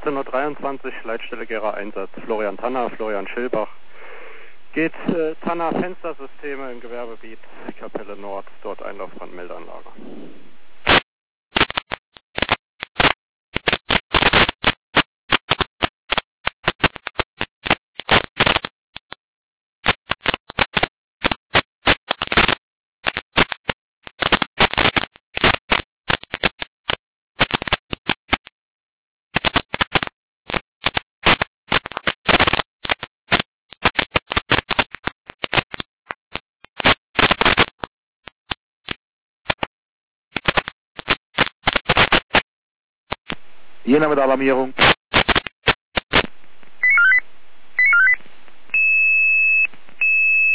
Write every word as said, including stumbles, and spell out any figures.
achtzehn Uhr dreiundzwanzig, Leitstelle Gera Einsatz, Florian Tanner, Florian Schilbach. Geht äh, Tanner Fenstersysteme im Gewerbegebiet Kapelle Nord, dort Einlaufbrandmeldeanlage. Jena mit Alarmierung.